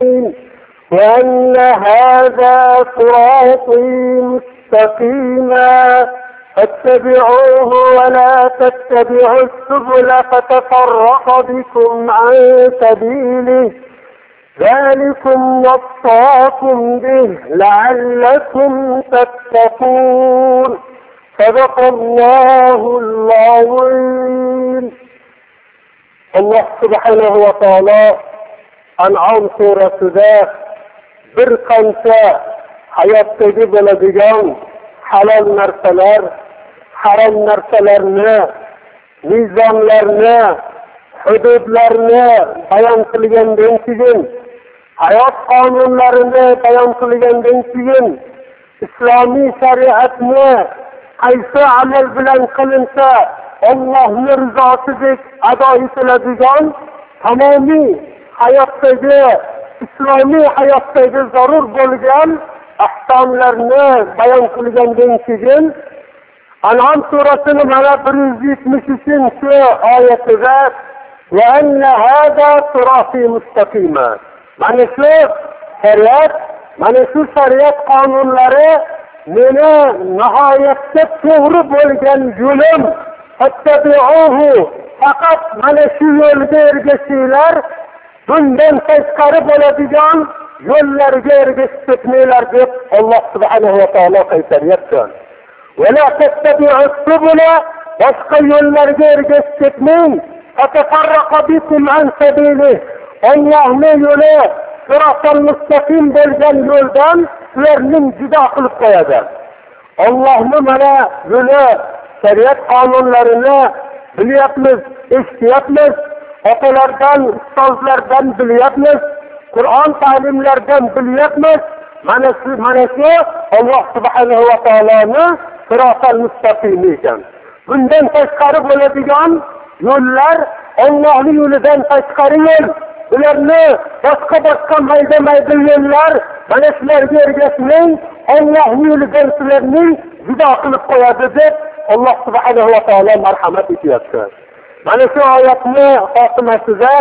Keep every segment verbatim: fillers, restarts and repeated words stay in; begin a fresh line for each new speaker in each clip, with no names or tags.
وأن هذا صراطي مستقيما فاتبعوه ولا تتبعوا السبل فتفرق بكم عن سبيله ذلكم وصاكم به لعلكم تتقون. صدق الله العظيم. Allah subhanahu wa ta'ala An'am surasida bir qancha hayotdagi bo'ladigan halol narsalar, harom narsalarni, mizonlarni, hududlarni bayon qilgandan keyin, hayot qonunlarini bayon qilgandan keyin, islomiy shariatni qaysi amal bilan qilinsa Allohning rizosidek ado etiladigan tamomiy hayotdagi, islomiy hayotdagi zarur bo'lgan ahkomlarni bayon qilgandan keyin An'am surasining mana bir yuz yetmish uchinchi oyatida va anna hada sirati mustaqima, mana shu shariat, mana shu shariat qonunlari meni nihoyatda to'g'ri bo'lgan yo'lim, fattabi'uhu, faqat mana shu yo'lga ergashinglar, bundan tashqari bo'ladigan yo'llarga ergashib ketmanglar deb Alloh subhanahu va taolo qaytaryapti. Va la tattabi'u subula, boshqa yo'llarga ergashib ketmang, fatafarraqa bikum an sabilihi, Allohning yo'li siratal mustaqim bo'lgan yo'ldan sizlarning judo qilib qo'yadi. Allohning mana yo'li, shariat qonunlarini bilyapmiz, eshityapmiz, otalardan, ustozlardan bilyapmiz, Qur'on ta'limlaridan bilyapmiz. Mana shu mana shu Alloh subhanahu va taoloning siratal mustaqim ekan. Bundan tashqari bo'ladigan yo'llar Allohning yo'lidan tashqari yo'l. Ularni boshqa boshqa mayda mayda yo'llar, mana shularga ergashmang, Allohning yo'lidan sizlarni judo qilib qo'yadi deb Alloh subhanahu va taolo marhamat etyapti. Mana shu oyatni xotimasida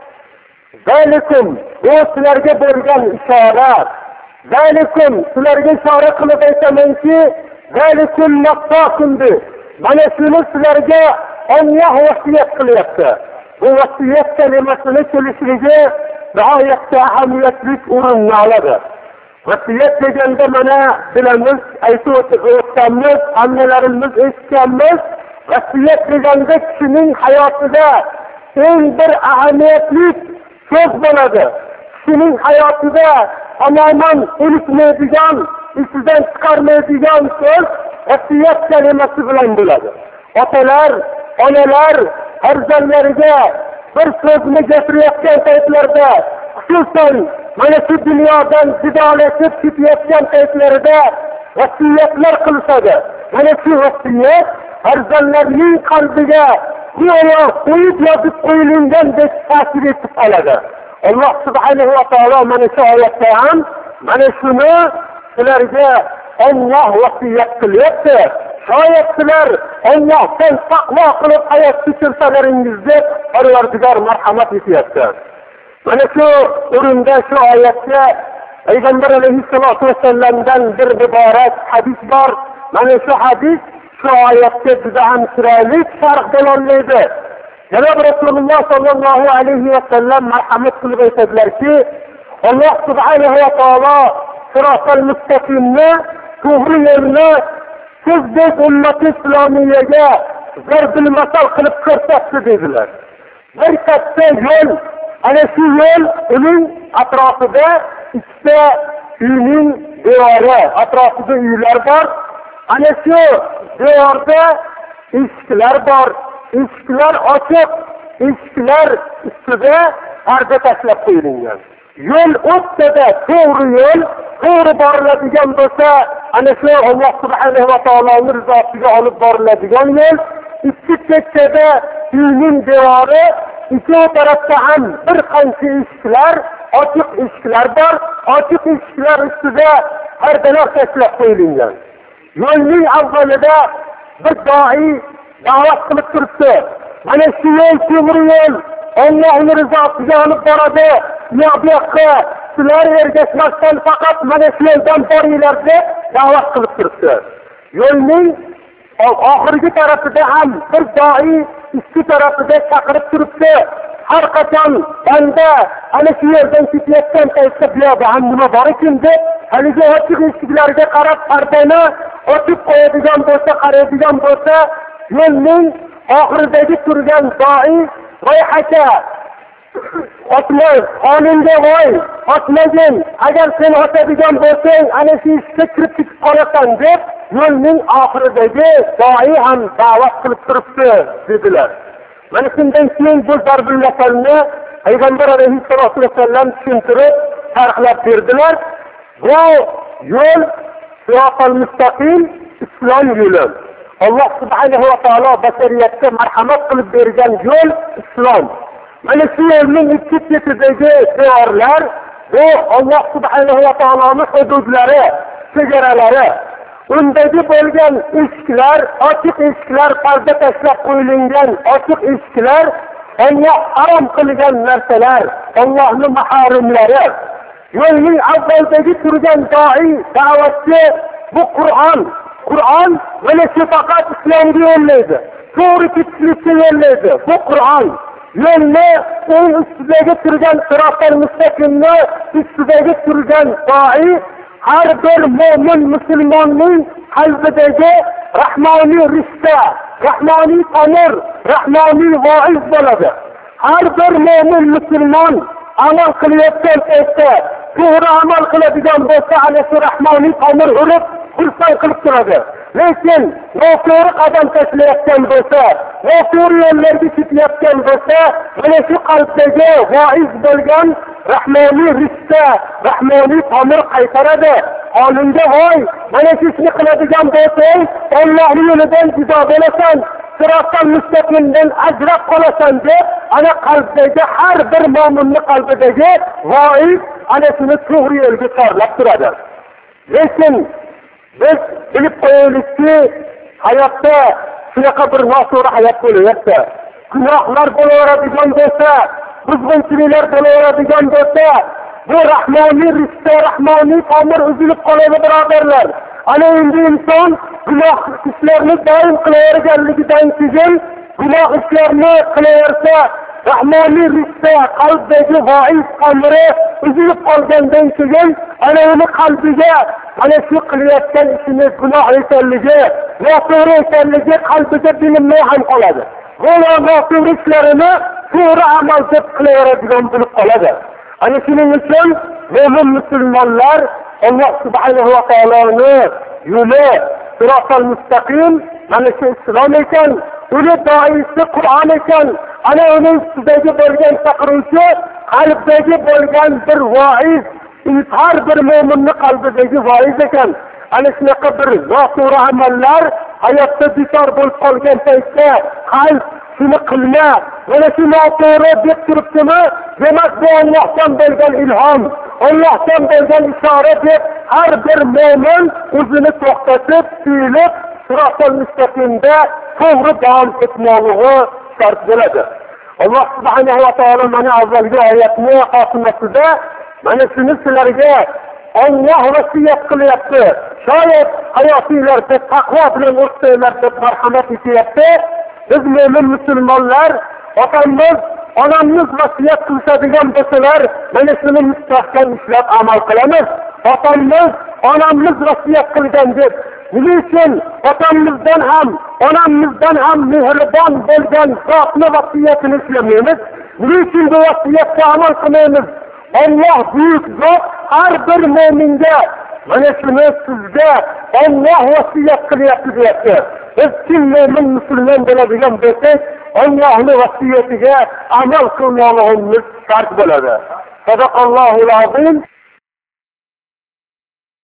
zalikum, bu sizlarga bergan ishorat. Zalikum, sizlarga ishora qilib aytamanki, zalikum naqtakumdi. Mana shuni sizlarga Alloh vasiyat qilyapti. Bu vasiyat kalimasining kelishligi nihoyatda ahamiyatli o'rinni oladi. Vasiyat deganda mana bilamiz, aytib o'tganmiz, hammalarimiz eshitganmiz. Vasiyat deganda kishining hayotida eng bir ahamiyatli so'z bo'ladi. Kishining hayotida tamoman unutmaydigan, isidan chiqarmaydigan so'z vasiyat kalimasi bilan bo'ladi. Otalar, onalar farzandlariga bir so'zni gapirayotgan paytlarda, xususan mana shu dunyodan jidolashib ketayotgan paytlarida vasiyatlar qilishadi. Mana shu vasiyat farzandlarning qalbiga go'yo qo'yib yozib qo'yilgandek ta'sir etib qoladi. Alloh subhanahu va taolo mana shu oyatda ham mana shuni sizlarga Alloh vasiyat qilyapti. Shoyat sizlar Allohdan taqvo qilib hayot kechirsalaringiz deb Parvardigor marhamat etyapti. Mana shu o'rinda shu oyatda Payg'ambar alayhissalatu vasallamdan bir muborak hadis bor. Mana shu hadis shu oyatga juda ham chiroyli sharh berolmaydi. Janob Rasululloh sallallohu alayhi va sallam marhamat qilib aytadilarki, Alloh subhanahu va taolo siratal mustaqimni, to'g'ri yo'lni sizdek ummati islomiyaga zarbil masal qilib ko'rsatdi dedilar. Bir katta yo'l, ana shu yo'l uning atrofida ikkita uyning devori, atrofida uylar bor. Ana shu devorda eshiklar bor. Eshiklar ochiq, eshiklar ustida parda tashlab qo'yilgan. Yo'l o'rtada to'g'ri yo'l, to'g'ri boriladigan bo'lsa, ana shu Alloh subhanahu va taoloning rizosiga olib boriladigan yo'l. Ikki chekkada uyning devori, ikki tarafda ham bir qancha eshiklar, ochiq eshiklar bor. Ochiq eshiklar ustida pardalar tashlab qo'yilgan. Yo'lning avvalida bir doi da'vat qilib turibdi. Mana shu yo'l to'g'ri yo'l, Allohning rizosiga olib boradi. yo bu yoqqa sizlar ergashmasdan faqat mana shu yo'ldan boringlar deb da'vat qilib turibdi. Yo'lning oxirgi tarafida ham bir doi ikki tarafida chaqirib turibdi. Har qachon banda ana shu yerdan ketayotgan paytda bu yoqda ham nima bor ekan deb haligi ochiq eshiklarga qarab pardani ochib qo'yadigan bo'lsa, qaraydigan bo'lsa, yo'lning oxiridagi turgan doi voy aka ochma, qonunga voy ochmagin, agar sen ochadigan bo'lsang ana shu ishga kirib ketib qolasan deb yo'lning oxiridagi doi ham da'vat qilib turibdi dedilar. Mana shundan keyin bu darbul masalni Payg'ambar alayhissalatu vassallam tushuntirib sharhlab berdilar. Bu yo'l siratal mustaqim, islom yo'li. Alloh subhanahu va taolo bashariyatga marhamat qilib bergan yo'l islom. Mana shu yo'lning ikki chetidagi devorlar bu Alloh subhanahu va taoloning hududlari, chegaralari. Undagi bo'lgan eshiklar, ochiq eshiklar, parda tashlab qo'yilgan ochiq eshiklar, Alloh harom qilgan narsalar, Allohning maharimlari. Yo'lning avvaldagi turgan doi, da'vatchi bu Qur'on. Qur'on mana shu faqat islomga yo'llaydi. To'g'ri ketishlikka yo'llaydi. Bu Qur'on. Yo'lni eng ustidagi turgan siratal mustaqimni ustidagi turgan doi har bir mo'min musulmonning qalbidagi rahmoniy rishta, rahmoniy tomir, rahmoniy voiz bo'ladi. Har bir mo'min musulmon amal qilayotgan paytda to'g'ri amal qiladigan bo'lsa, ana shu rahmoniy tomir urib, xursand qilib turadi. Lekin noto'g'ri qadam tashlayotgan bo'lsa, noto'g'ri yo'llarga ketayotgan bo'lsa, mana shu qalbdagi voiz bo'lgan rahmoniy rishta, rahmoniy tomir qaytaradi. Qonunga voy, mana shu ishni qiladigan bo'lsang, Allohning yo'lidan judo bo'lasan, siratal mustaqimdan ajrab qolasan deb, ana qalbdagi har bir mo'minning qalbidagi voiz ana shuni to'g'ri yo'lga chorlab turadi. Lekin biz bilib qo'yaylikki, hayotda shunaqa bir noto'g'ri hayot bo'lyapti. Gunohlar bo'laveradigan bo'lsa, buzg'unchiliklar bo'laveradigan bo'lsa, bu rahmoniy rishta, rahmoniy tomir uzilib qoladi, birodarlar. Ana endi inson gunoh ishlarni doim qilaverganligidan keyin gunoh ishlarni qilaversa, rahmoniy rishta, qalbdagi voiz tomiri uzilib qolgandan keyin ana uni qalbiga ana shu qilayotgan ishini gunoh ekanligi, noto'g'ri ekanligi qalbiga bilinmay ham qoladi. Bu noto'g'ri ishlarini to'g'ri amal deb qilaveradigan bo'lib qoladi. Ana shuning uchun mo'min musulmonlar Alloh subhanahu va taoloning yo'li siratal mustaqim, mana shu islom ekan, uni doisi Qur'on ekan. Ana uning ustidagi bo'lgan chaqiruvchi qalbdagi bo'lgan bir voiz, har bir mo'minning qalbidagi voiz ekan. Ana shunaqa bir noto'g'ri amallar hayotda bekor bo'lib qolgan paytda qalb shuni qilma, mana shu noto'g'ri deb turibdimi? Demak, bu Allohdan bo'lgan ilhom, Allohdan bo'lgan ishora deb har bir mo'min o'zini to'xtatib, tiyilib, siratal mustaqimda to'g'ri davom etmoqligi shart bo'ladi. Alloh subhanahu va taolo mana avvalgi oyatning xotimasida mana shuni sizlarga Alloh vasiyat qilyapti. Shoyat hayotinglarda taqvo bilan o'tsanglar deb marhamat etyapti. Biz mo'min musulmonlar otamiz, onamiz vasiyat qiladigan bo'lsalar, mana shuni mustahkam ishlab amal qilamiz. Otamiz, onamiz vasiyat qilgan deb, nima uchun otamizdan ham, onamizdan ham mehribon bo'lgan zotning vasiyatini ishlamaymiz? Nima uchun bu vasiyatga amal qilmaymiz? Alloh buyuk zot har bir mo'minga mana shuni sizga Alloh vasiyat qilyapti deyapti. Biz kim mo'min musulmon bo'ladigan bo'lsak, Allohning vasiyatiga amal qilmoqligimiz shart bo'ladi. Sadaqallohul azim.